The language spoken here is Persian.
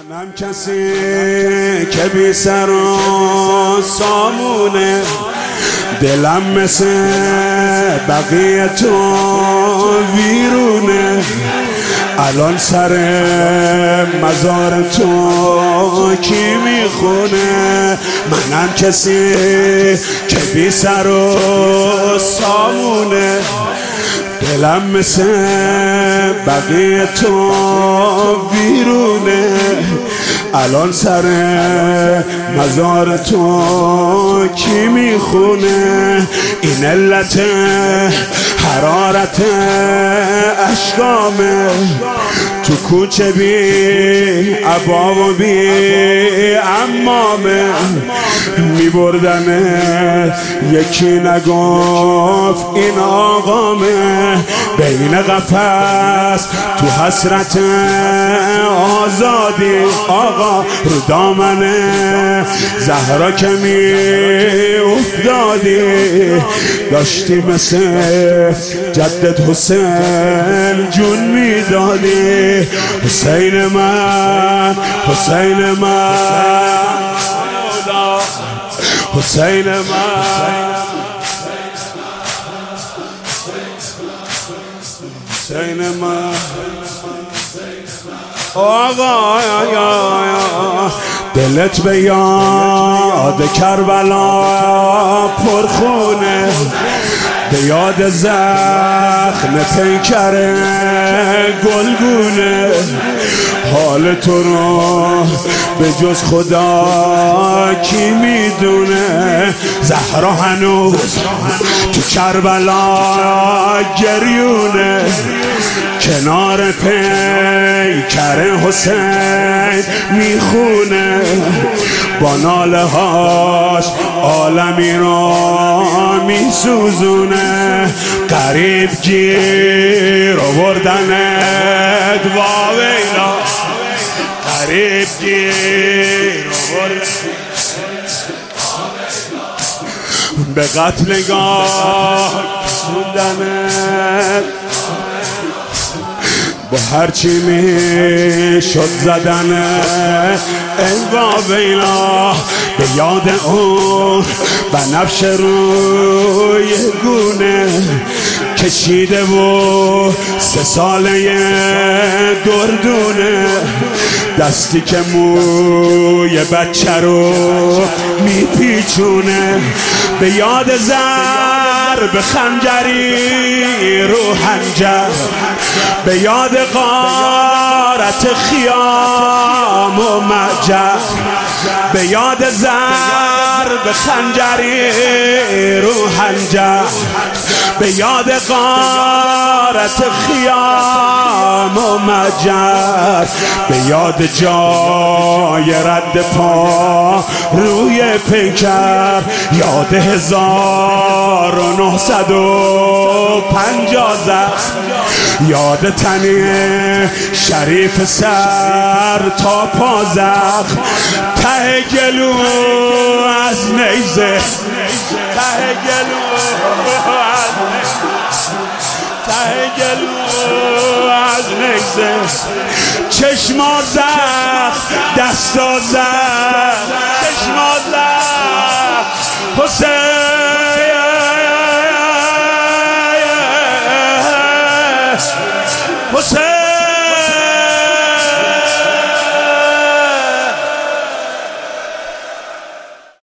منم کسی که بی سر و سامونه، دلم مثل بقیه تو ویرونه. الان سر مزار تو کی میخونه؟ منم کسی که بی سر و سامونه، دلم مثل بقیه تو ویرونه. الان سر مزار تو کی میخونه؟ این علت حرارت اشکامه، تو کوچه بی عبا و بی عمامه. میبردن یکی نگفت این آقامه، بین قفس تو حسرت آزادی. آقا رو دامن زهرا که می افتادی، داشتی مثل جدت حسین جون میدادی. حسین من، حسین من، حسین من، حسین من. آقا دلت به یاد کربلا پرخونه، به یاد زخم پیکر گلگونه. حال تو رو به جز خدا کی میدونه؟ زهرا هنوز تو کربلا گریونه، کنار پیکر حسین میخونه. با ناله هاش عالمی رو میسوزونه. قریب گیر آوردنت واویلا، قریب گیر آوردنت به قتلگاه رسوندنت. با هرچی می شد زدن ای واویلا، به یاد اون بنفش روی گونه کشیده و 3 ساله گردونه. دستی که موی بچه رو میپیچونه، به یاد ضرب خنجری رو حنجر، به یاد غارت خیام و معجر، به یاد ضرب خنجری رو حنجر، به یاد غارت خیام و معجر، به یاد جای رد پا روی پیکر، یاد 1950 زخم، یاد تنی شریف سر تا پا زخم. ته گلو از نیزه، ته گلو از نیزه، ته گلو از نیزه، چشما زد